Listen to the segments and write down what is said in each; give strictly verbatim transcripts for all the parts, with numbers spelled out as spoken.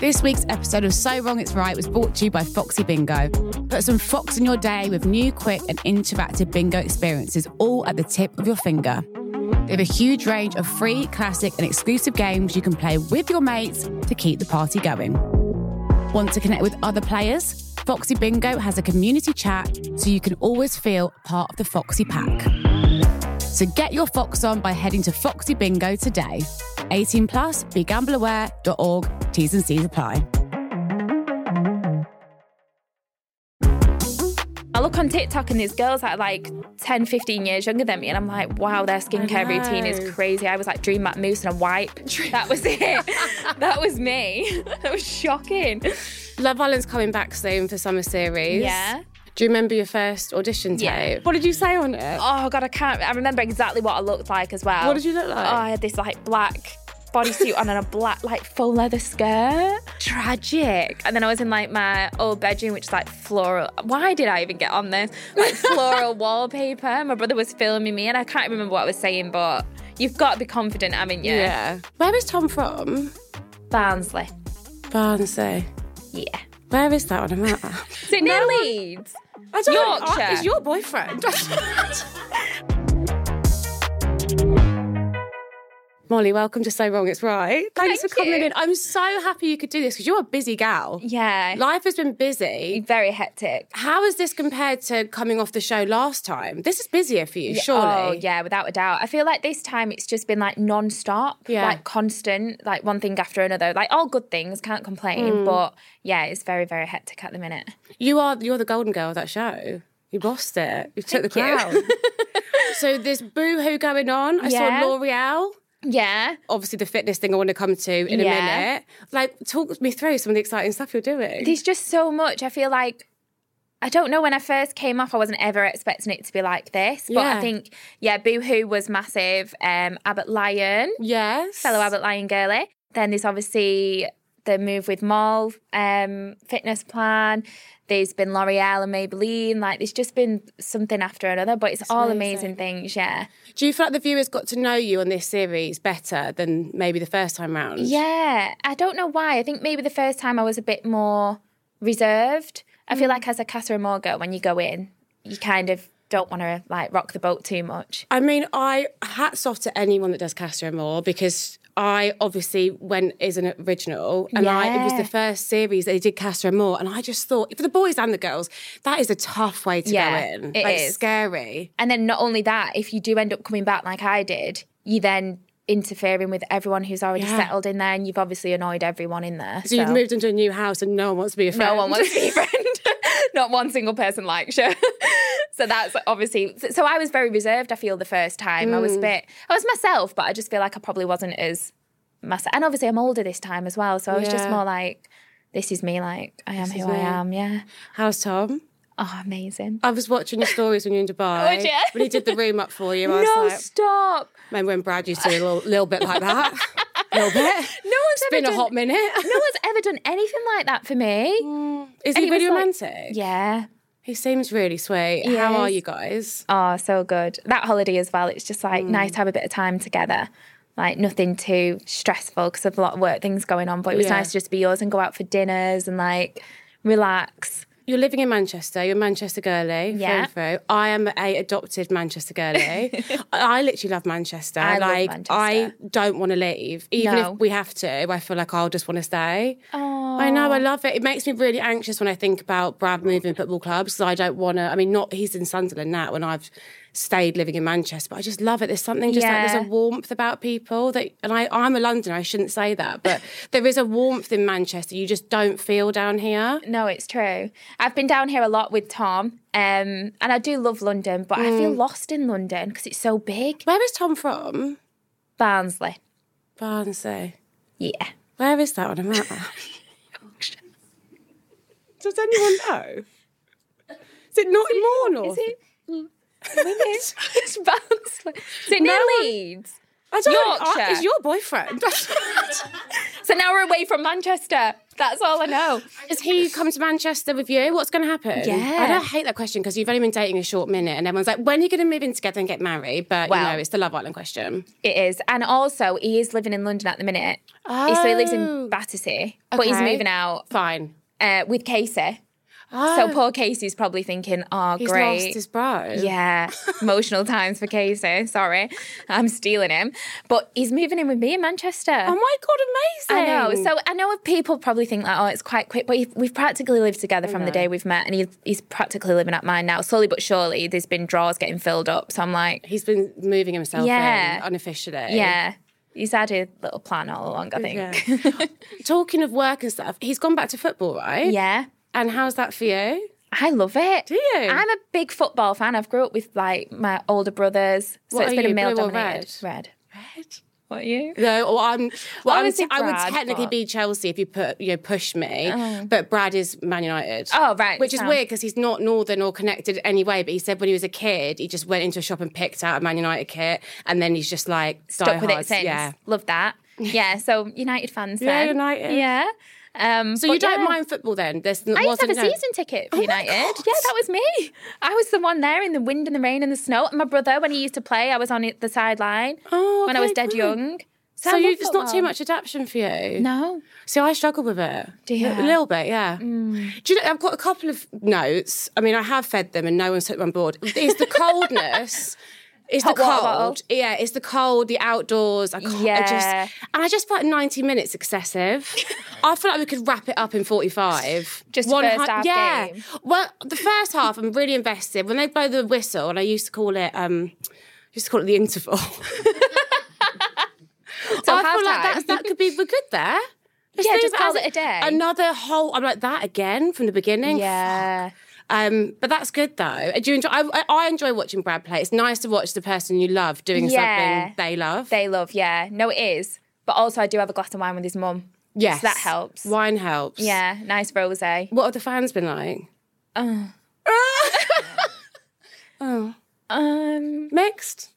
This week's episode of So Wrong It's Right was brought to you by Foxy Bingo. Put some Fox in your day with new, quick and interactive bingo experiences all at the tip of your finger. They have a huge range of free, classic and exclusive games you can play with your mates to keep the party going. Want to connect with other players? Foxy Bingo has a community chat so you can always feel part of the Foxy pack. So get your Fox on by heading to Foxy Bingo today. eighteen plus, be gamble aware dot org, T's and C's apply. I look on TikTok and there's girls that are like ten, fifteen years younger than me and I'm like, wow, their skincare routine is crazy. I was like Dream Matte Mousse and a wipe. That was it. That was me. That was shocking. Love Island's coming back soon for summer series. Yeah. Do you remember your first audition tape? Yeah. What did you say on it? Oh God, I can't. I remember exactly what I looked like as well. What did you look like? Oh, I had this like black bodysuit on and a black like faux leather skirt. Tragic. And then I was in like my old bedroom, which is like floral. Why did I even get on this? Like floral wallpaper. My brother was filming me and I can't remember what I was saying, but you've got to be confident, haven't you? Yeah. Where is Tom from? Barnsley. Barnsley. Yeah. Where is that on a map? Is it near Leeds? I don't Yorkshire. know. Is your boyfriend? Molly, welcome to So Wrong It's Right. Thanks Thank for coming you. in. I'm so happy you could do this because you're a busy gal. Yeah. Life has been busy. Very hectic. How is this compared to coming off the show last time? This is busier for you, surely. Oh, yeah, without a doubt. I feel like this time it's just been like non-stop, Yeah. like constant, like one thing after another. Like all good things, can't complain. Mm. But yeah, it's very, very hectic at the minute. You are, you're the golden girl of that show. You bossed it. You took the Thank you. crown. So there's boohoo going on. I Yeah. saw L'Oreal. Yeah. Obviously, the fitness thing I want to come to in Yeah. a minute. Like, talk me through some of the exciting stuff you're doing. There's just so much. I feel like, I don't know, when I first came off, I wasn't ever expecting it to be like this. But Yeah. I think, yeah, Boohoo was massive. Um, Abbott Lion, Yes. fellow Abbott Lion girly. Then there's obviously the Move with Mall um, fitness plan. There's been L'Oreal and Maybelline. Like, there's just been something after another, but it's, It's all amazing. amazing things, yeah. Do you feel like the viewers got to know you on this series better than maybe the first time round? Yeah, I don't know why. I think maybe the first time I was a bit more reserved. I feel like as a Casa Amor girl, when you go in, you kind of don't want to like rock the boat too much. I mean, I hats off to anyone that does Casa Amor because I obviously went as an original and I, it was Yeah. the first series they did Casa Amor and I just thought, for the boys and the girls, that is a tough way to Yeah, go in. it like, is. Scary. And then not only that, if you do end up coming back like I did, you then interfering with everyone who's already Yeah. settled in there and you've obviously annoyed everyone in there. So, you've moved into a new house and no one wants to be a friend. No one wants to be a friend. Not one single person likes you. So that's obviously... So I was very reserved, I feel, the first time. I was a bit... I was myself, but I just feel like I probably wasn't as myself. And obviously I'm older this time as well, so I was just Yeah. more like, this is me, like, I am This who is I me. am, yeah. How's Tom? Oh, amazing. I was watching your stories when you were in Dubai. Would you? When he did the room up for you, I was No, like, stop. remember when Brad used to do a little, little bit like that? A little bit. No one's It's ever been a done, hot minute. No one's ever done anything like that for me. Is And he it was really like- romantic? Yeah. He seems really sweet. He How are is. you guys? Oh, so good. That holiday as well, it's just like nice to have a bit of time together. Like nothing too stressful because of a lot of work things going on. But it was Yeah. nice to just be yours and go out for dinners and like relax. You're living in Manchester. You're a Manchester girly. Yeah. Through and through. I am a adopted Manchester girly. I literally love Manchester. I love like Manchester. I don't want to leave. Even No. if we have to, I feel like I'll just want to stay. Oh, I know, I love it. It makes me really anxious when I think about Brad moving football clubs because I don't want to. I mean, not he's in Sunderland now, and I've stayed living in Manchester, but I just love it. There's something just like Yeah. there's a warmth about people that, and I, I'm a Londoner. I shouldn't say that, but there is a warmth in Manchester you just don't feel down here. No, it's true. I've been down here a lot with Tom, um, and I do love London, but I feel lost in London because it's so big. Where is Tom from? Barnsley. Barnsley. Yeah. Where is that on a map? Does anyone know? Is it not more north? Is it? It's Barnsley. Is it near No one- Leeds? I don't know. Yorkshire. Is your boyfriend? So now we're away from Manchester. That's all I know. Is he come to Manchester with you? What's going to happen? Yeah. I don't hate that question because you've only been dating a short minute and everyone's like, when are you going to move in together and get married? But, Well, you know, it's the Love Island question. It is. And also, he is living in London at the minute. Oh. So he lives in Battersea. But he's Okay. moving out Fine. uh, with Casey. Oh, So poor Casey's probably thinking, oh, he's great. lost his bro. Yeah, emotional times for Casey. Sorry, I'm stealing him. But he's moving in with me in Manchester. Oh, my God, amazing. I know. So I know people probably think like, oh, it's quite quick, but we've practically lived together from the day we've met, and he's, he's practically living at mine now. Slowly but surely, there's been drawers getting filled up. So I'm like, He's been moving himself Yeah. in unofficially. yeah, he's had a little plan all along, I think. Yeah. Talking of work and stuff, he's gone back to football, right? Yeah. And how's that for you? I love it. Do you? I'm a big football fan. I've grew up with like my older brothers, so What it's are been you, a male blue or dominated. red? Red. Red? What are you? No, or I'm. Well, I'm Obviously I would Brad, technically but- be Chelsea if you put you know push me, but Brad is Man United. Oh, right, which is sound. weird because he's not northern or connected anyway. But he said when he was a kid, he just went into a shop and picked out a Man United kit, and then he's just like Stuck with it diehards. since. Yeah. Love that. Yeah, so United fans Yeah, then. United. Yeah. Um, So but you don't yeah. mind football then? There's I used to have wasn't a no- season ticket for Oh my United. God. Yeah, that was me. I was the one there in the wind and the rain and the snow. And my brother, when he used to play, I was on the sideline Oh, when I was okay, dead fine. young. So I you, love it's not too football. much adaptation for you. No. See, I struggle with it. Do you? A little bit, yeah. Do you know, I've got a couple of notes. I mean, I have fed them and no one's took them on board. It's the coldness. It's Hot the water cold. bottle. Yeah, it's the cold, the outdoors. I can't, I Yeah. just, and I just feel like ninety minutes excessive. I feel like we could wrap it up in forty-five. Just the One first hu- half yeah. game. Well, the first half, I'm really invested. When they blow the whistle, and I used to call it, um, used to call it the interval. So I feel like halftime. that's, that could be we're good there. Let's Yeah, leave just it call as it a day. Another whole. I'm like that again from the beginning. Yeah. Um, but that's good though. Do you enjoy? I, I enjoy watching Brad play. It's nice to watch the person you love doing Yeah. something they love. They love, yeah. No, it is. But also, I do have a glass of wine with his mum. Yes, So that helps. Wine helps. Yeah, nice rosé. What have the fans been like? Oh. oh, Um, mixed,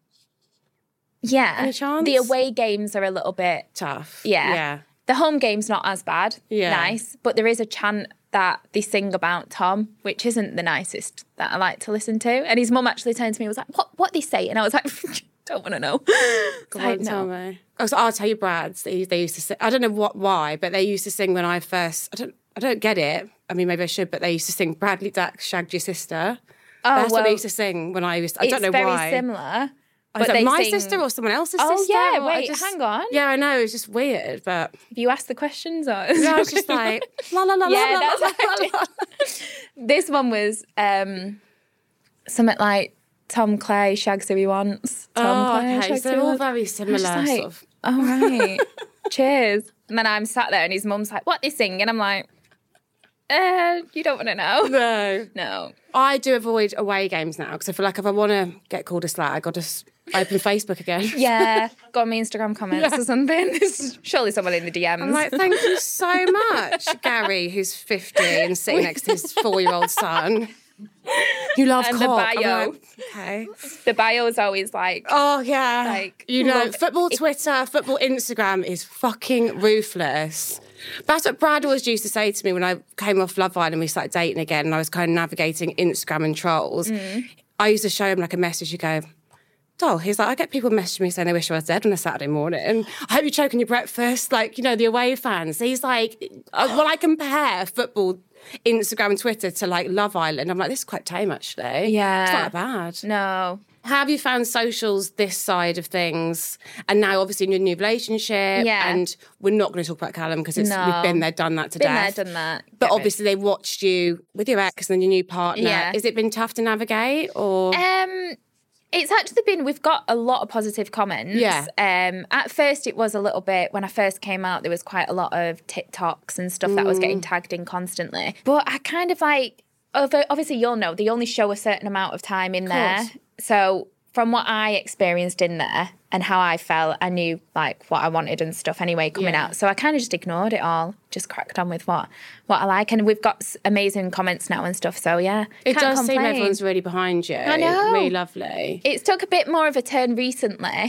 yeah. Any chance? The away games are a little bit, tough. yeah. yeah. The home game's not as bad. Yeah. Nice. But there is a chant that they sing about Tom, which isn't the nicest that I like to listen to. And his mum actually turned to me and was like, what what they say? And I was like, don't want to know. Go Like, on, no. tell me. Oh, so I'll tell you, Brad's. They, they used to sing. I don't know what why, but they used to sing when I first. I don't. I don't get it. I mean, maybe I should, but they used to sing Bradley Dax shagged your sister. Oh, That's what well, they used to sing when I used. I don't know it's very why. similar. Oh, But is that they my sing- sister or someone else's Oh, sister? yeah, Or I wait, hang on. Yeah, I know. It's just weird, but Have you asked the questions? Or? yeah, I was just like la la la Yeah, la la that's la, what I la, la. This one was um, something like Tom Clay shags who he wants. Tom Oh, Clay okay. shags So who they're he all wants. very I was similar. just like, Sort of. oh, right. Cheers. And then I'm sat there and his mum's like, what they sing? And I'm like, uh, you don't want to know. No, No. I do avoid away games now because I feel like if I want to get called a slag, I'll just open Facebook again. Yeah. Go on my Instagram comments or something. There's surely someone in the D Ms. I'm like, thank you so much, Gary, who's fifty and sitting next to his four-year-old son. You love And the cock. I'm bio. like, okay. The bio is always like, Oh yeah, Like, you know, love- football Twitter, football Instagram is fucking ruthless. That's what Brad always used to say to me when I came off Love Island and we started dating again, and I was kind of navigating Instagram and trolls. Mm. I used to show him like a message. You go, "Doll." He's like, I get people messaging me saying they wish I was dead on a Saturday morning. I hope you're choking your breakfast. Like, you know, the away fans. He's like, uh, well, I compare football Instagram and Twitter to like Love Island. I'm like, this is quite tame actually. Yeah. It's not that bad. no. How have you found socials this side of things? And now, obviously, in your new relationship. Yeah. And we're not going to talk about Callum because No. we've been there, done that to Been death. there, done that. But Get it. obviously, they watched you with your ex and then your new partner. Yeah. Has it been tough to navigate? Or Um, it's actually been, we've got a lot of positive comments. Yeah. Um, at first, it was a little bit, when I first came out, there was quite a lot of TikToks and stuff that was Mm. getting tagged in constantly. But I kind of like, although obviously, you'll know, they only show a certain amount of time in there. course. So from what I experienced in there and how I felt, I knew like what I wanted and stuff anyway coming Yeah. out. So I kind of just ignored it all, just cracked on with what what I like. And we've got s- amazing comments now and stuff. So yeah, it can't does seem complain. everyone's really behind you. I know. Really lovely. It's took a bit more of a turn recently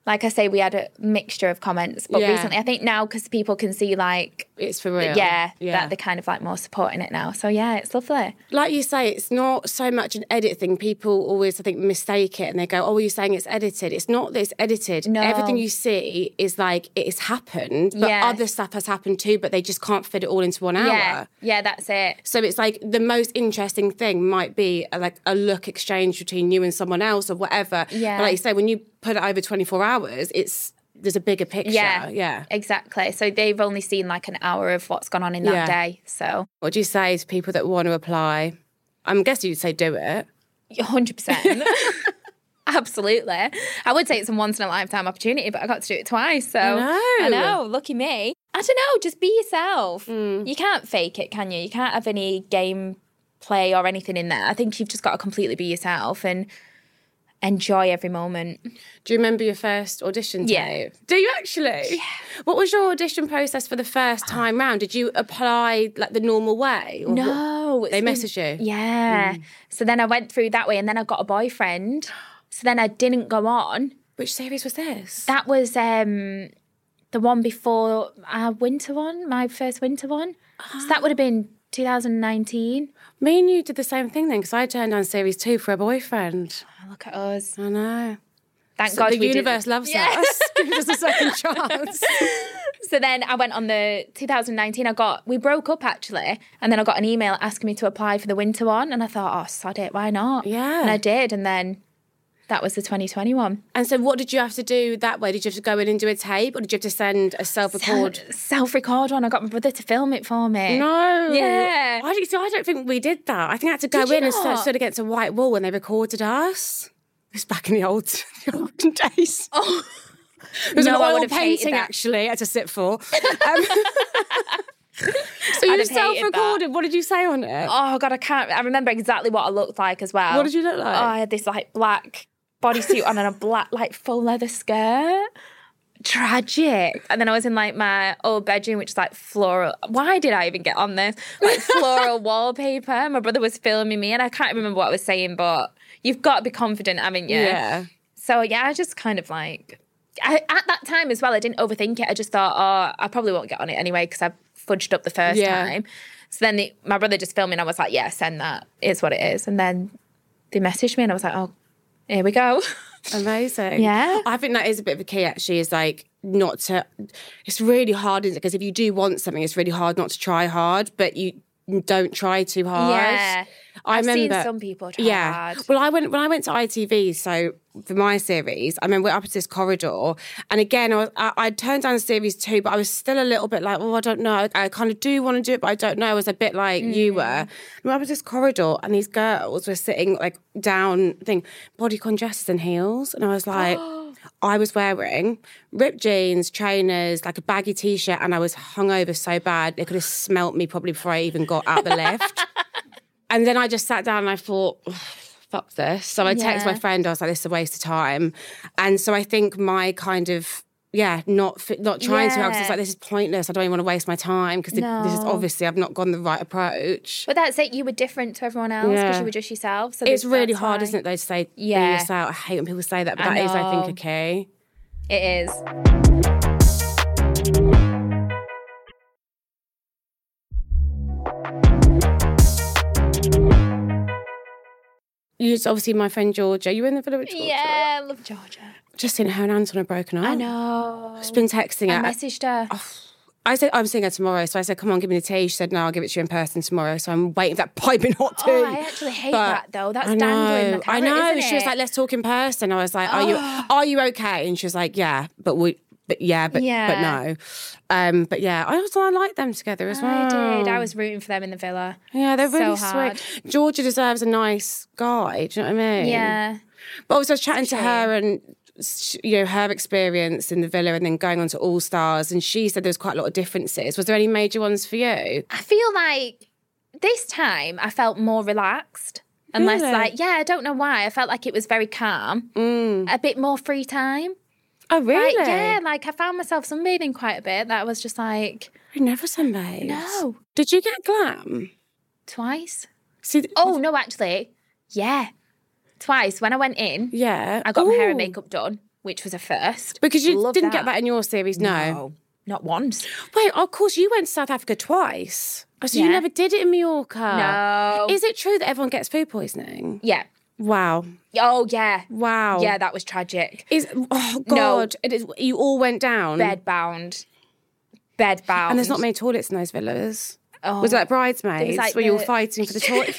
Like I say, we had a mixture of comments, but Yeah. recently I think now because people can see like, It's for real. yeah, Yeah. that they're kind of like more supporting it now. So yeah, it's lovely. Like you say, it's not so much an edit thing. People always, I think, mistake it and they go, oh, you're saying it's edited. It's not that it's edited. No. Everything you see is like it has happened, but Yeah. other stuff has happened too, but they just can't fit it all into one hour. Yeah, yeah, that's it. So it's like the most interesting thing might be a, like a look exchange between you and someone else or whatever. Yeah. But like you say, when you put it over twenty-four hours, it's there's a bigger picture. Yeah, Yeah. exactly. So they've only seen like an hour of what's gone on in that Yeah. day. So What do you say to people that want to apply? I'm guessing you'd say do it. one hundred percent. Absolutely. I would say it's a once in a lifetime opportunity, but I got to do it twice. So I know. I know. Lucky me. I don't know. Just be yourself. Mm. You can't fake it, can you? You can't have any game play or anything in there. I think you've just got to completely be yourself and enjoy every moment. Do you remember your first audition Yeah. tape? Do you actually? Yeah. What was your audition process for the first time round? Did you apply like the normal way? Or what- No. They it's been- messaged you? Yeah. So then I went through that way and then I got a boyfriend. So then I didn't go on. Which series was this? That was um, the one before our winter one, my first winter one. So that would have been two thousand nineteen. Me and you did the same thing then, because I turned down series two for a boyfriend. Oh, look at us. I know. Thank So God the we universe did. loves Yeah. us. Gives us a second chance. So then I went on the two thousand nineteen. I got, we broke up actually. And then I got an email asking me to apply for the winter one. And I thought, oh, sod it, why not? Yeah. And I did. And then that was the twenty twenty one. And so what did you have to do that way? Did you have to go in and do a tape, or did you have to send a self-record? Self-record one. I got my brother to film it for me. No. Yeah. I, so I don't think we did that. I think I had to go Did you in and not? st- stood against a white wall when they recorded us. It was back in the old, the olden days. Oh. It was No, an I oil would have hated painting, that. actually, I had to sit for. Um, so I'd you have hated self-recorded. What did you say on it? Oh, God, I can't. I remember exactly what I looked like as well. What did you look like? Oh, I had this like black bodysuit on and a black like full leather skirt. Tragic. And then I was in like my old bedroom, which is like floral. Why did I even get on this? Like floral wallpaper. My brother was filming me and I can't remember what I was saying, but you've got to be confident, haven't you? Yeah. So yeah, I just kind of like, I, at that time as well, I didn't overthink it. I just thought, oh, I probably won't get on it anyway because I fudged up the first Yeah. time. So then the, my brother just filmed me and I was like, yeah, send that. It's what it is. And then they messaged me and I was like, oh, here we go. Amazing. Yeah. I think that is a bit of a key, actually, is like not to, it's really hard, isn't it? Because if you do want something, it's really hard not to try hard, but you don't try too hard. Yeah. I I've remember, seen some people try yeah. hard. Well, I went when I went to I T V, so for my series, I remember we're up at this corridor, and again, I, was, I, I turned down series two, but I was still a little bit like, oh, I don't know. I kind of do want to do it, but I don't know. I was a bit like Mm. you were. And we're up at this corridor, and these girls were sitting like down, thing, bodycon dresses and heels, and I was like. I was wearing ripped jeans, trainers, like a baggy t-shirt, and I was hungover so bad they could have smelt me probably before I even got out the lift. And then I just sat down and I thought, oh, fuck this. So I texted Yeah. my friend, I was like, this is a waste of time. And so I think my kind of, yeah, not fi- not trying to, I was Yeah. just like, this is pointless. I don't even want to waste my time because this is No. obviously, I've not gone the right approach. But that's it. You were different to everyone else because Yeah. you were just yourself. So It's that's really hard, why. isn't it, though, to say, Yeah. be yourself. I hate when people say that, but I that is, I think, know. a key. It is. You obviously my friend Georgia. You were in the villa with Georgia? Yeah, I love Georgia. Just seen her and Anton are broken up. I know. I've been texting I her. messaged her. I said, I'm seeing her tomorrow. So I said, come on, give me the tea. She said, no, I'll give it to you in person tomorrow. So I'm waiting for that piping hot tea. Oh, I actually hate But that though. That's I know, dangling the carrot, I know. isn't She was it? like, let's talk in person. I was like, are you are you okay? And she was like, yeah, but we, but yeah, but Yeah. but no. Um, but yeah, I also I like them together as well. I did. I was rooting for them in the villa. Yeah, they're so really hard. sweet. Georgia deserves a nice guy. Do you know what I mean? Yeah. But also I was chatting to True. her and you know her experience in the villa and then going on to All Stars, and she said there was quite a lot of differences. Was there any major ones for you? I feel like this time I felt more relaxed and less Really? like, yeah, I don't know why. I felt like it was very calm. A bit more free time. Oh really? Like, yeah, like I found myself sunbathing quite a bit. That was just like, I never sunbathed. no, Did you get glam? twice. See, Oh, no, actually, yeah. Twice. When I went in, yeah. I got my hair and Ooh. makeup done. which was a first. Because you Love didn't get that in your series, no. No, not once. Wait, of course, you went to South Africa twice. Oh, so Yeah. you never did it in Mallorca? No. Is it true that everyone gets food poisoning? Yeah. Wow. Oh, yeah. Wow. Yeah, that was tragic. Is oh god, it is, you all went down. Bed bound. Bed bound. And there's not many toilets in those villas. Oh. Was it like bridesmaids? It was like where you were the- fighting for the toilet?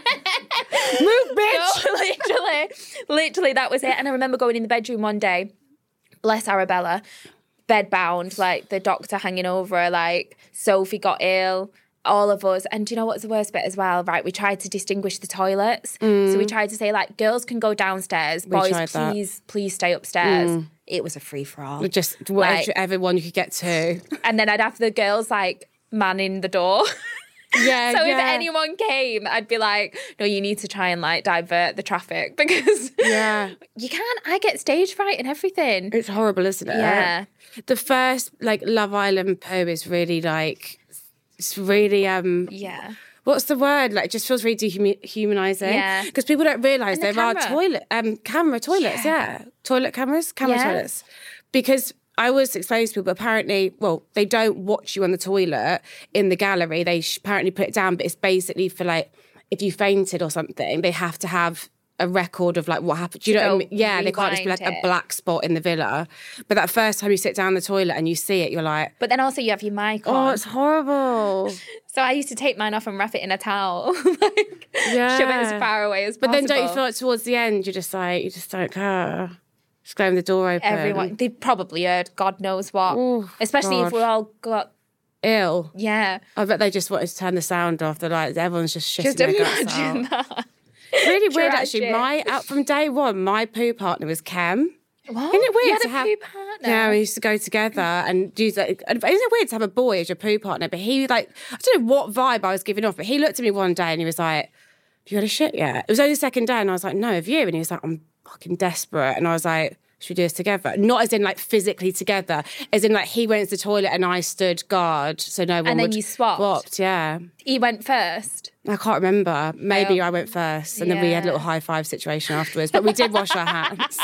Move, bitch! No, literally, literally, that was it. And I remember going in the bedroom one day, bless Arabella, bed bound, like the doctor hanging over her, like Sophie got ill, all of us. And do you know what's the worst bit as well? Right, we tried to distinguish the toilets. So we tried to say, like, girls can go downstairs, boys, tried that. please, please stay upstairs. It was a free-for-all. Just Like- whatever one you could get to. And then I'd have the girls, like, manning the door. Yeah, So yeah. if anyone came, I'd be like, no, you need to try and like divert the traffic because Yeah. you can't. I get stage fright and everything. It's horrible, isn't it? Yeah. The first, like, Love Island poo is really, like, it's really, um... Yeah. What's the word? Like, it just feels really dehumanising. Yeah. Because people don't realise And the there are camera. toilet, um, camera toilets, yeah. Toilet cameras, camera Yeah. toilets. Because I always explain to people, apparently, well, they don't watch you on the toilet in the gallery. They sh- apparently put it down, but it's basically for, like, if you fainted or something, they have to have a record of, like, what happened. Do you know what I go mean? Yeah, they can't just be like rewind a it. black spot in the villa. But that first time you sit down the toilet and you see it, you're like, But then also you have your mic oh, on. it's horrible. So I used to take mine off and wrap it in a towel. like, Yeah. shove it as far away as But possible. then don't you feel like towards the end, you're just like, you just don't care. Just going the door open. Everyone, they probably heard God knows what. Oh, Especially God. if we all got, Ill. yeah. I bet they just wanted to turn the sound off. They're like, everyone's just shitting Just their guts imagine out. that. It's really weird, actually. Tragic. My out from day one, my poo partner was Kem. What? Isn't it weird You had to a have? poo partner? Yeah, we used to go together and do that. Isn't it weird to have a boy as your poo partner? But he, like, I don't know what vibe I was giving off, but he looked at me one day and he was like, "Have you had a shit yet?" It was only the second day, and I was like, "No, have you?" And he was like, "I'm fucking desperate," and I was like, should we do this together? Not as in like physically together, as in like he went to the toilet and I stood guard, so no one And then would you swapped? swapped, yeah. He went first. I can't remember. Maybe Oh. I went first, and then we had a Yeah. little high five situation afterwards. But we did wash our hands.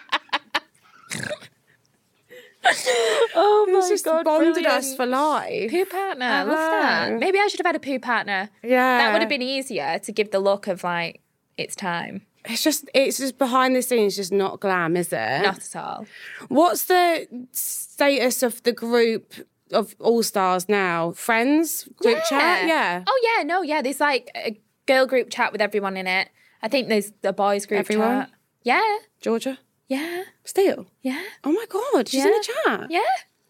Oh It's just bonded us for life. Poo partner. I love that. know. Maybe I should have had a poo partner. Yeah, That would have been easier to give the look of like, it's time. It's just, it's just behind the scenes, just not glam, is it? Not at all. What's the status of the group of All Stars now? Friends group chat? Yeah. Oh, yeah. No, yeah. There's like a girl group chat with everyone in it. I think there's the boys group Everyone? chat. Yeah. Georgia? Yeah. Still? Yeah. Oh my God, she's in Yeah. the chat. Yeah.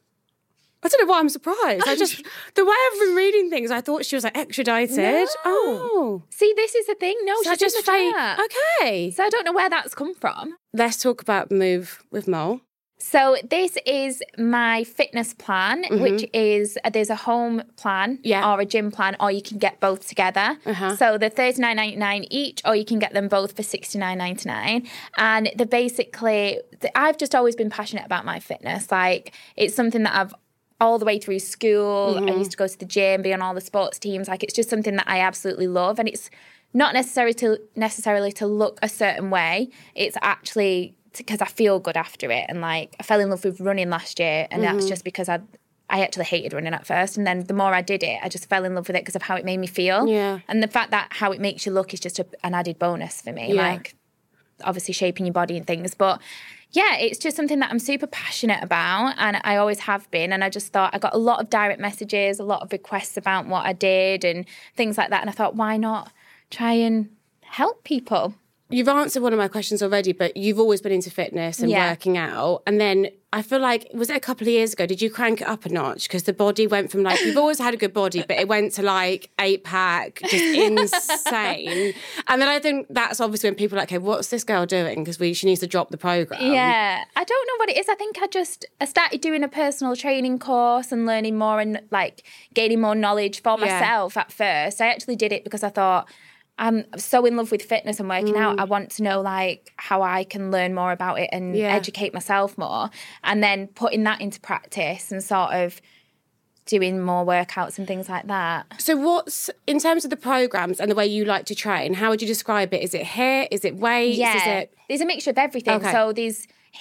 I don't know why I'm surprised. I just, the way I've been reading things, I thought she was like extradited. No. Oh. See, this is the thing. No, So I she's just in the fake. chat. Okay. So I don't know where that's come from. Let's talk about Move with Mole. So this is my fitness plan, which is uh, there's a home plan Yeah. or a gym plan, or you can get both together. Uh-huh. So they're thirty-nine ninety-nine each, or you can get them both for sixty-nine ninety-nine. And they're basically, I've just always been passionate about my fitness. Like it's something that I've all the way through school. I used to go to the gym, be on all the sports teams. Like it's just something that I absolutely love, and it's not necessarily to necessarily to look a certain way. It's actually because I feel good after it. And like I fell in love with running last year, and that's just because I I actually hated running at first, and then the more I did it, I just fell in love with it because of how it made me feel. Yeah. And the fact that how it makes you look is just a, an added bonus for me. Yeah. Like obviously shaping your body and things, but yeah, it's just something that I'm super passionate about, and I always have been. And I just thought I got a lot of direct messages, a lot of requests about what I did and things like that. And I thought, why not try and help people? You've answered one of my questions already, but you've always been into fitness and Yeah. working out. And then I feel like, was it a couple of years ago, did you crank it up a notch? Because the body went from like, you've always had a good body, but it went to like eight pack, just insane. And then I think that's obviously when people are like, okay, what's this girl doing? Because we she needs to drop the program. Yeah, I don't know what it is. I think I just I started doing a personal training course and learning more and like gaining more knowledge for Yeah. myself at first. I actually did it because I thought I'm so in love with fitness and working out. I want to know like how I can learn more about it and Yeah. educate myself more. And then putting that into practice and sort of doing more workouts and things like that. So what's, in terms of the programs and the way you like to train, how would you describe it? Is it HIIT? Is it weights? Yeah, Is it... there's a mixture of everything. Okay. So there's HIIT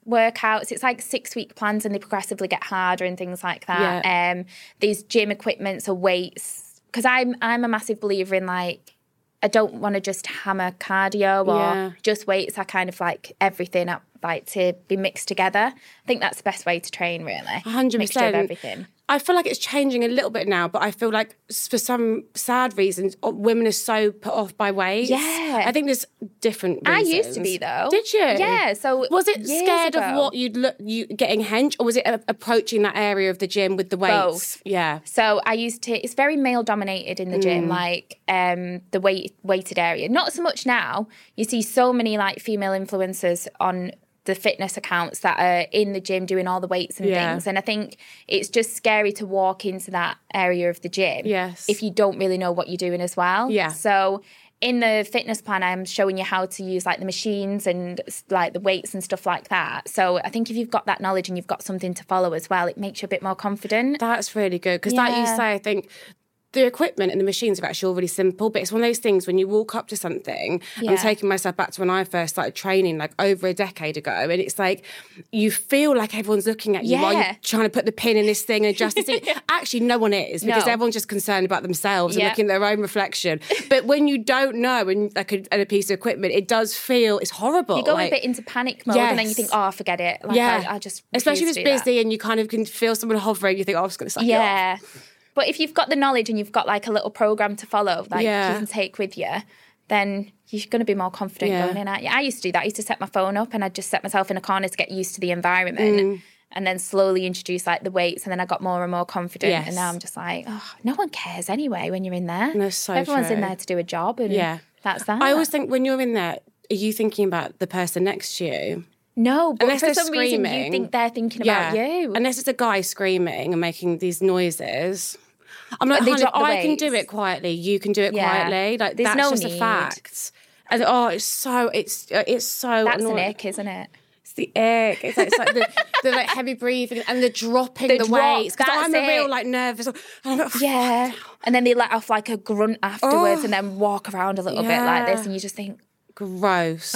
workouts. It's like six-week plans and they progressively get harder and things like that. Yeah. Um, these gym equipments or weights. Because I'm, I'm a massive believer in like, I don't want to just hammer cardio or yeah. just weights. I kind of like everything up, like to be mixed together. I think that's the best way to train, really. one hundred percent. Mixture of everything. I feel like it's changing a little bit now, but I feel like for some sad reasons, women are so put off by weight. Yeah. I think there's different reasons. I used to be, though. Did you? Yeah. So was it scared ago. of what you'd look, you getting hench, or was it a, approaching that area of the gym with the weights? Both. Yeah. So I used to, it's very male dominated in the gym, mm. like um, the weight weighted area. Not so much now. You see so many like female influencers on the fitness accounts that are in the gym doing all the weights and yeah. things. And I think it's just scary to walk into that area of the gym yes. if you don't really know what you're doing as well. Yeah. So in the fitness plan, I'm showing you how to use like the machines and like the weights and stuff like that. So I think if you've got that knowledge and you've got something to follow as well, it makes you a bit more confident. That's really good. Because yeah. like you say, I think the equipment and the machines are actually all really simple, but it's one of those things when you walk up to something, yeah. I'm taking myself back to when I first started training like over a decade ago, and it's like you feel like everyone's looking at you yeah. while you're trying to put the pin in this thing and adjust this thing. Actually, no one is, because no. everyone's just concerned about themselves and yeah. looking at their own reflection. But when you don't know and like a, and a piece of equipment, it does feel, it's horrible. You go like, a bit into panic mode yes. and then you think, oh, forget it. Like, yeah. I, I just especially if it's busy that. and you kind of can feel someone hovering, you think, oh, I'm just going to suck yeah. it off. But if you've got the knowledge and you've got like a little program to follow, like yeah. you can take with you, then you're going to be more confident yeah. going in, aren't you? I used to do that. I used to set my phone up and I'd just set myself in a corner to get used to the environment mm. and then slowly introduce like the weights, and then I got more and more confident. Yes. And now I'm just like, oh, no one cares anyway when you're in there. No, so Everyone's true. in there to do a job, and yeah. that's that. I always think when you're in there, are you thinking about the person next to you? No, but unless for some screaming, reason you think they're thinking yeah. about you. Unless it's a guy screaming and making these noises. I'm like, They honey, drop the I can weights. do it quietly. You can do it Yeah. quietly. Like There's that's no just need. a fact. And oh, it's so it's it's so That's annoying. an ick, isn't it? It's the ick. It's like, it's like the, the like heavy breathing and the dropping The the, drop, weights. Because that's I'm a real it. like nervous. And I'm like, Yeah. And then they let off like a grunt afterwards Oh. and then walk around a little bit Yeah. like this, and you just think, gross.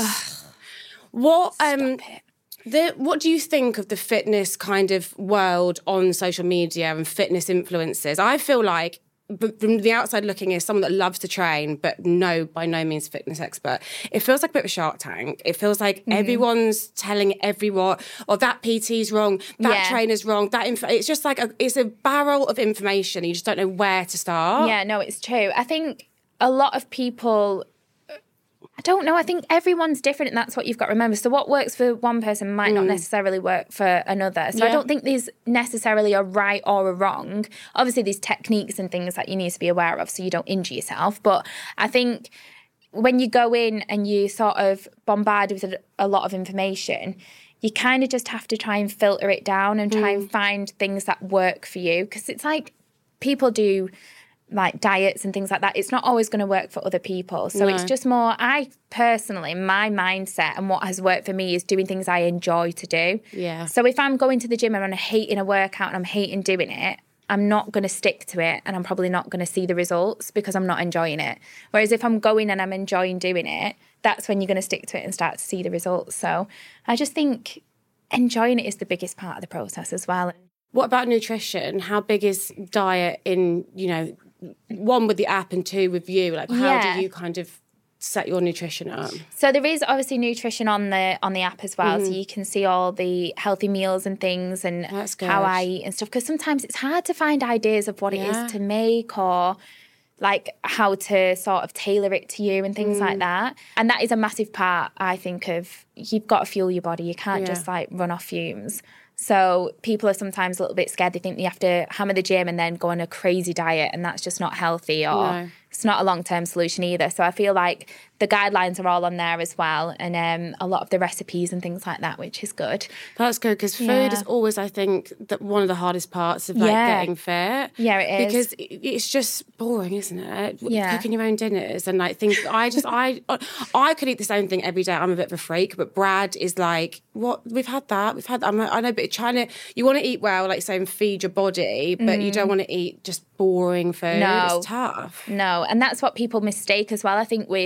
What um stop it. the what do you think of the fitness kind of world on social media and fitness influencers? I feel like but from the outside looking in, as someone that loves to train, but no, by no means fitness expert, it feels like a bit of a Shark Tank. It feels like mm. everyone's telling everyone, oh, that P T's wrong, that Yeah. trainer's wrong, that inf-. It's just like, a, it's a barrel of information. You just don't know where to start. Yeah, no, it's true. I think a lot of people, I don't know, I think everyone's different, and that's what you've got to remember. So what works for one person might not necessarily work for another. So I Yeah. don't think there's necessarily a right or a wrong. Obviously, there's techniques and things that you need to be aware of so you don't injure yourself. But I think when you go in and you sort of bombarded with a, a lot of information, you kind of just have to try and filter it down and try and find things that work for you. Because it's like people do like diets and things like that. It's not always going to work for other people. So No. it's just more, I personally, my mindset and what has worked for me is doing things I enjoy to do. Yeah. So if I'm going to the gym and I'm hating a workout and I'm hating doing it, I'm not going to stick to it, and I'm probably not going to see the results because I'm not enjoying it. Whereas if I'm going and I'm enjoying doing it, that's when you're going to stick to it and start to see the results. So I just think enjoying it is the biggest part of the process as well. What about nutrition? How big is diet in, you know, one with the app and two with you? Like, how Yeah. do you kind of set your nutrition up? So there is obviously nutrition on the on the app as well, mm-hmm. so you can see all the healthy meals and things and That's good. how I eat and stuff. Because sometimes it's hard to find ideas of what Yeah. it is to make, or like how to sort of tailor it to you and things Mm. like that. And that is a massive part, I think, of you've got to fuel your body. You can't Yeah. just like run off fumes. So people are sometimes a little bit scared. They think they have to hammer the gym and then go on a crazy diet, and that's just not healthy, or No. it's not a long-term solution either. So I feel like the guidelines are all on there as well, and um, a lot of the recipes and things like that, which is good. That's good, because food Yeah. is always, I think, that one of the hardest parts of like Yeah. getting fit. Yeah, it is. Because it- it's just boring, isn't it? Yeah. Cooking your own dinners and like things. I just, I, I could eat the same thing every day. I'm a bit of a freak, but Brad is like, what? We've had that. We've had that. I'm like, I know, but trying to, you want to eat well, like saying feed your body, but you don't want to eat just boring food. No. It's tough. No, and that's what people mistake as well. I think with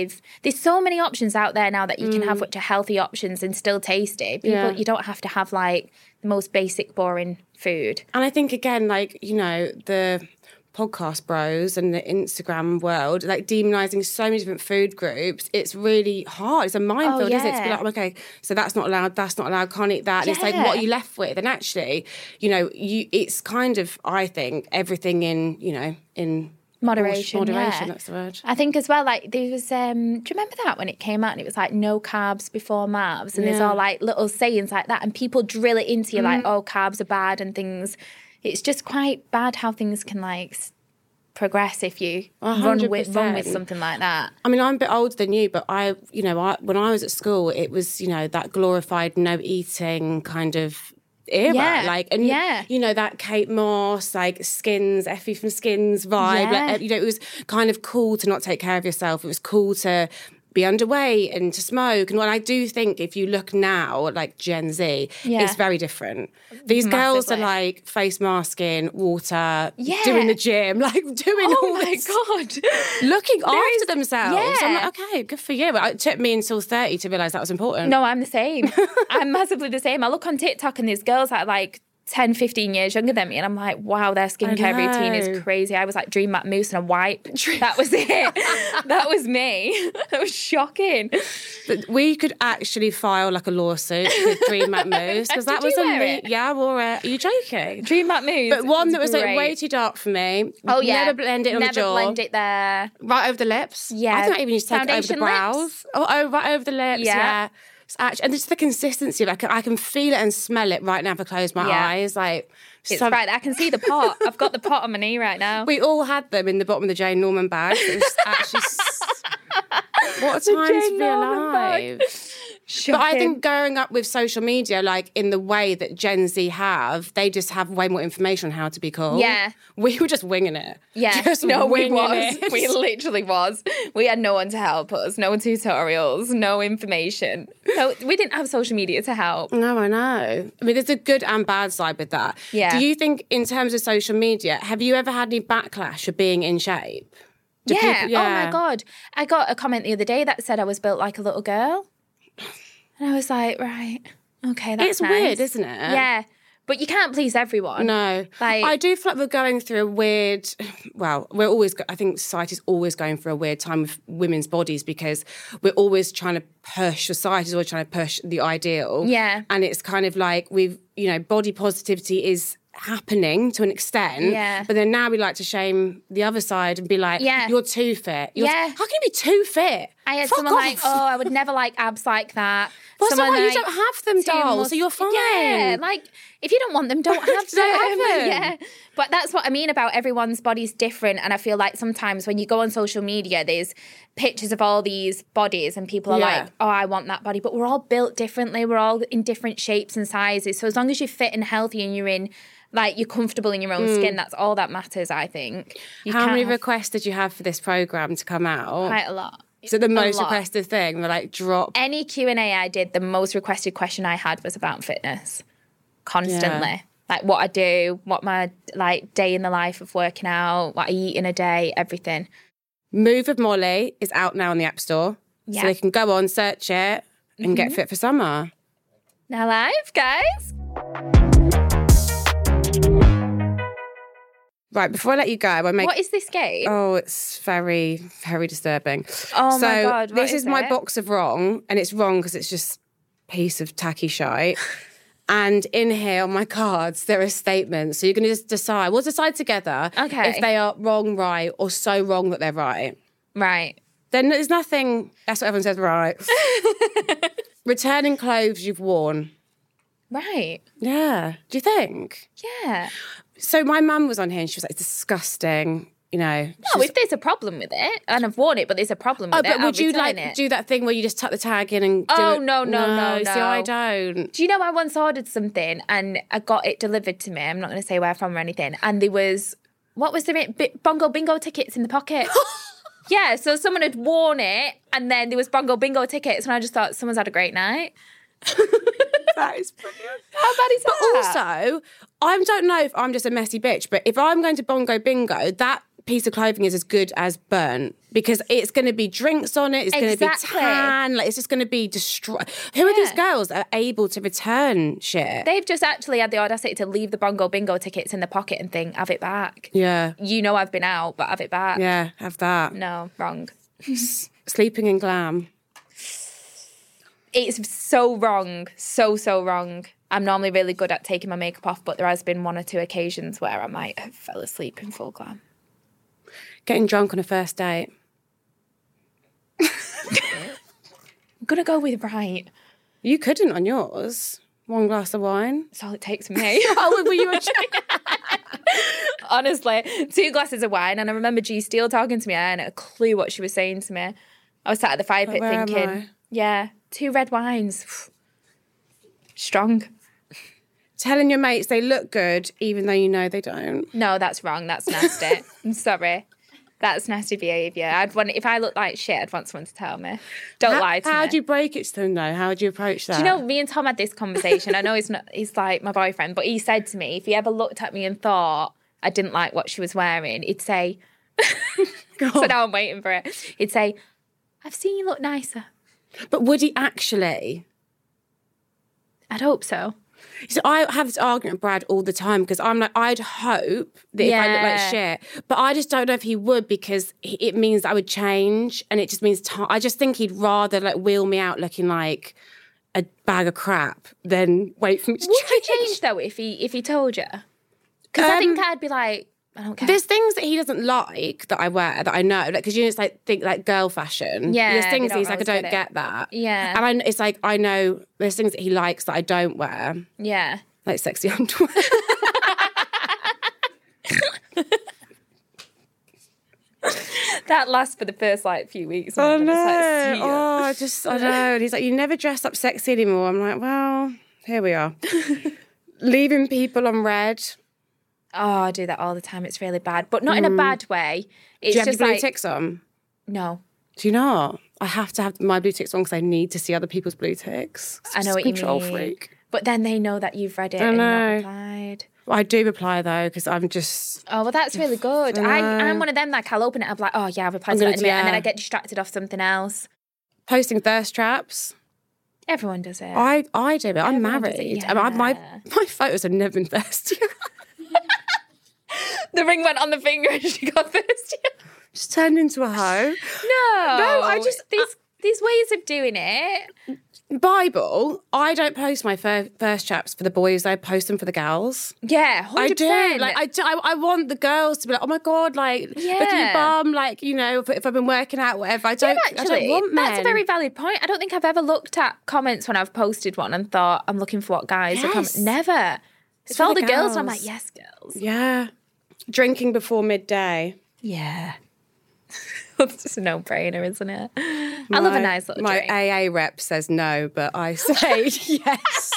there's so many options out there now that you can have which are healthy options and still tasty. People, Yeah. you don't have to have like the most basic, boring food. And I think, again, like, you know, the podcast bros and the Instagram world, like demonising so many different food groups, it's really hard. It's a minefield, Oh, isn't it? To be yeah. like, okay, so that's not allowed, that's not allowed, can't eat that. And it's like, Yeah. what are you left with? And actually, you know, you it's kind of, I think, everything in, you know, in Moderation, Moderation, yeah. that's the word. I think as well, like there was, um, do you remember that when it came out and it was like no carbs before mavs, and there's Yeah. all like little sayings like that, and people drill it into you like, oh, carbs are bad and things. It's just quite bad how things can like s- progress if you run with run with percent. something like that. I mean, I'm a bit older than you, but I, you know, I, when I was at school, it was, you know, that glorified no eating kind of era. Yeah, Like, and, yeah. you know, that Kate Moss, like Skins, Effie from Skins vibe. Yeah. Like, you know, it was kind of cool to not take care of yourself. It was cool to be underweight and to smoke. And what I do think, if you look now, like Gen Z, Yeah. it's very different. These girls are Massively. like face masking, water, Yeah. doing the gym, like doing Oh all my this god! looking after is- themselves. I'm yeah. like, okay, good for you. But it took me until thirty to realise that was important. No, I'm the same. I'm massively the same. I look on TikTok and there's girls that are like ten, fifteen years younger than me, and I'm like, wow, their skincare routine know. is crazy. I was like Dream Matte Mousse and a wipe. That was it. That was me. That was shocking. But we could actually file like a lawsuit with Dream Matte Mousse because that Did was you a wear le- it? yeah, I wore it. Are you joking? Dream Matte Mousse. But one was that was like great. way too dark for me. Oh yeah, Never blend it on Never the jaw. blend it there. Right over the lips. Yeah. I think I even used to take it over the Foundation brows. lips? Oh, oh, right over the lips. Yeah. Yeah. It's actually, and just the consistency of it. I can, I can feel it and smell it right now if I close my Yeah. eyes. Like, It's some- right. I can see the pot. I've got the pot on my knee right now. We all had them in the bottom of the Jane Norman bag. It was actually s- what a time to Jane be Norman bag. alive. But I think growing up with social media, like in the way that Gen Z have, they just have way more information on how to be cool. Yeah. We were just winging it. Yeah, Just no, we winging was. it. We literally was. We had no one to help us, no tutorials, no information. So we didn't have social media to help. No, I know. I mean, there's a good and bad side with that. Yeah. Do you think, in terms of social media, have you ever had any backlash for being in shape? Do Yeah. people- Oh my God. I got a comment the other day that said I was built like a little girl. And I was like, right, okay, that's It's nice. weird, isn't it? Yeah. But you can't please everyone. No, Like- I do feel like we're going through a weird. Well, we're always. go- I think society's always going through a weird time with women's bodies because we're always trying to push. Society's always trying to push the ideal. Yeah. and it's kind of like we've. You know, body positivity is happening to an extent. Yeah. but then now we like to shame the other side and be like, Yeah. you're too fit. You're Yeah. how can you be too fit? I had Fuck someone like, off. oh, I would never like abs like that. Well, so Someone what? You like, don't have them, too doll, mus- so you're fine. Yeah, like if you don't want them, don't have them. Don't have them. Yeah, but that's what I mean about everyone's body's different, and I feel like sometimes when you go on social media, there's pictures of all these bodies, and people are Yeah. like, oh, I want that body, but we're all built differently. We're all in different shapes and sizes. So as long as you're fit and healthy, and you're in. Like, you're comfortable in your own skin. That's all that matters, I think. You Mm. How can't many have requests did you have for this programme to come out? quite a lot. Is it the A most lot. requested thing? They're like, drop. Any Q and A I did, the most requested question I had was about fitness. Constantly. Yeah. Like what I do, what my like day in the life of working out, what I eat in a day, everything. Move with Molly is out now on the App Store. Yeah. So they can go on, search it, and get fit for summer. Now live, guys. Right, before I let you go, I make. What is this game? Oh, it's very, very disturbing. Oh so my God, what this is is my it? box of wrong, and it's wrong because it's just a piece of tacky shite. And in here on my cards, there are statements. So you're going to just decide. We'll decide together Okay. if they are wrong, right, or so wrong that they're right. Right. Then there's nothing. That's what everyone says, right? Returning clothes you've worn. Right. Yeah. Do you think? Yeah. So my mum was on here and she was like, it's disgusting, you know. No, She's- if there's a problem with it, and I've worn it, but there's a problem with Oh, it, but I'll would you return like it. do that thing where you just tuck the tag in and do Oh, it? no, no, no, See, I no. don't. Do you know I once ordered something and I got it delivered to me? I'm not going to say where from or anything. And there was, what was there? Bi- Bongo bingo tickets in the pocket. Yeah, so someone had worn it and then there was Bongo bingo tickets and I just thought someone's had a great night. That is brilliant. How bad is But that? also, I don't know if I'm just a messy bitch, but if I'm going to Bongo Bingo, that piece of clothing is as good as burnt because it's going to be drinks on it. It's Exactly. going to be tan. Like, it's just going to be destroyed. Who are these girls that are able to return shit? They've just actually had the audacity to leave the Bongo Bingo tickets in the pocket and think, have it back. Yeah. You know I've been out, but have it back. Yeah, have that. No, wrong. Sleeping in glam. It's so wrong. So, so wrong. I'm normally really good at taking my makeup off, but there has been one or two occasions where I might have fell asleep in full glam. Getting drunk on a first date. I'm going to go with right. You couldn't on yours. One glass of wine. That's all it takes for me. Oh, were you a Honestly, two glasses of wine. And I remember G Steele talking to me. I hadn't a clue what she was saying to me. I was sat at the fire pit Where am thinking, I? yeah, two red wines. Strong. Telling your mates they look good even though you know they don't. No, that's wrong. That's nasty. I'm sorry. That's nasty behaviour. I'd want if I look like shit, I'd want someone to tell me. Don't how, lie to how me. How do you break it to them though? How do you approach that? Do you know, me and Tom had this conversation. I know he's not he's like my boyfriend, but he said to me, if he ever looked at me and thought I didn't like what she was wearing, he'd say so now I'm waiting for it. He'd say, I've seen you look nicer. But would he actually? I'd hope so. So I have this argument with Brad all the time because I'm like, I'd hope that if I look like Yeah. shit, but I just don't know if he would because he- it means I would change and it just means time. I just think he'd rather like wheel me out looking like a bag of crap than wait for me to Would you change. change though if he if he told you? Because I think Um, I'd be like, I don't care. There's things that he doesn't like that I wear that I know, like because you know it's like think like girl fashion. Yeah, there's they things don't that he's like I always don't get it. get that. Yeah. and I, kn- it's like I know there's things that he likes that I don't wear, Yeah. like sexy underwear. That lasts for the first like few weeks. Oh and no! then it's like, see ya. Oh, I just I know. And he's like, you never dress up sexy anymore. I'm like, well, here we are. Leaving people on red. Oh, I do that all the time. It's really bad, but not in a bad way. It's Do you have just your blue like ticks on? no. Do you not? I have to have my blue ticks on because I need to see other people's blue ticks. I know Just what you control mean. freak. But then they know that you've read it I and not know. replied. I do reply though because I'm just. Oh, well, that's really good. I, I'm one of them, like, I'll open it, I'll be like, oh, yeah, I've replied I'm to that gonna in a do- minute, and then yeah. I get distracted off something else. Posting thirst traps. Everyone does it. I, I do, but I'm Everyone does married. it, I mean, I- my yeah. my photos have never been thirsty. The ring went on the finger and she got thirsty. Just turned into a hoe. No. No, I just- These, these ways of doing it. Bible, I don't post my fir- thirst traps for the boys. I post them for the gals. Yeah, one hundred I percent. do. Like I, do, I, I want the girls to be like, oh my god, like look at Yeah. your bum, like you know, if, if I've been working out, whatever. I don't. I Actually, don't want men. that's a very valid point. I don't think I've ever looked at comments when I've posted one and thought, I'm looking for what guys are Yes. comment. Never. It's for all the the girls, and I'm girls. like, yes, girls. Yeah, drinking before midday. Yeah. That's just a no-brainer, isn't it? I love a My- nice little My drink. A A rep says no, but I say yes.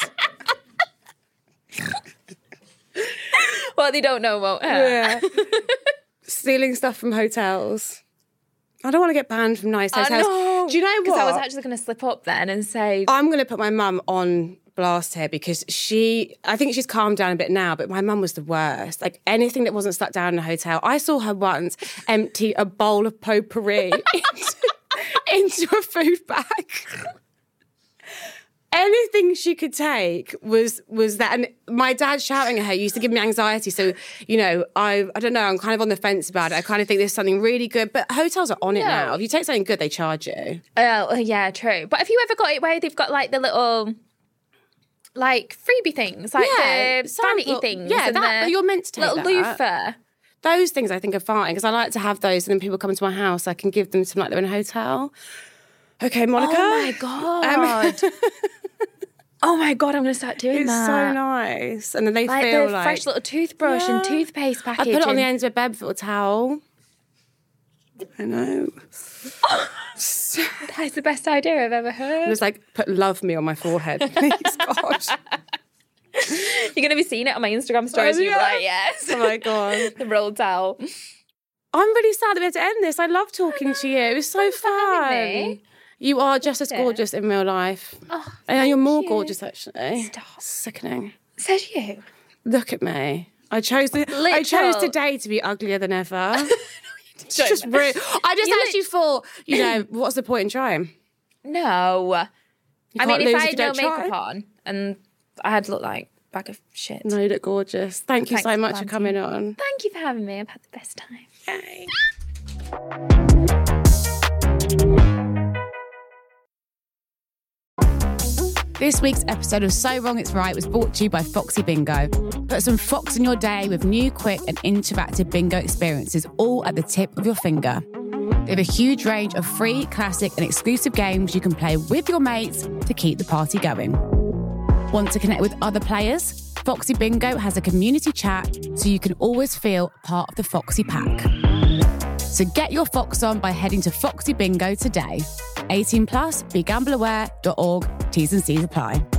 What they don't know won't hurt. Yeah. Stealing stuff from hotels. I don't want to get banned from nice I hotels. know. Do you know Because what? I was actually going to slip up then and say, I'm going to put my mum on blast here because she, I think she's calmed down a bit now, but my mum was the worst. Like anything that wasn't stuck down in a hotel. I saw her once empty a bowl of potpourri into, into a food bag. Anything she could take was was that, and my dad shouting at her used to give me anxiety. So you know, I I don't know. I'm kind of on the fence about it. I kind of think there's something really good, but hotels are on it No. now. If you take something good, they charge you. oh, yeah, true. But have you ever got it where they've got like the little, like freebie things, like Yeah, the vanity sample- things? yeah, and that- the you're meant to take little that. loofah. Those things I think are fine because I like to have those, and then people come to my house, I can give them some like they're in a hotel. Okay, Monica. Oh my god. Oh my god, I'm going to start doing It's that. so nice, and then they Like feel the like fresh little toothbrush and Yeah. toothpaste I package. put it on the and- end of a bed with a little towel. I know. That's the best idea I've ever It heard. was like put "love me" on my forehead. Please, God. You're going to be seeing it on my Instagram stories. Oh, and you'll be yeah. like, yes. Oh my God. The roll towel. I'm really sad that we had to end this. I love talking to you. It was so for having fun. me. You are just as it. gorgeous in real life. Oh, And you're more you. gorgeous, actually. Stop. Sickening. Says you. Look at me. I chose the, I Little. chose today to be uglier than ever. It's just rude. I just You actually thought, you know, what's the point in trying? No. I can't mean, if lose I if had you no don't try. makeup on and I had looked like a bag of shit. No, you look gorgeous. Thank you Thanks, so much for Planty. coming on. Thank you for having me. I've had the best time. Yay. This week's episode of So Wrong It's Right was brought to you by Foxy Bingo. Put some Fox in your day with new, quick and interactive bingo experiences all at the tip of your finger. They have a huge range of free, classic and exclusive games you can play with your mates to keep the party going. Want to connect with other players? Foxy Bingo has a community chat so you can always feel part of the Foxy pack. So get your Fox on by heading to Foxy Bingo today. eighteen plus, be gamble aware dot org, T's and C's apply.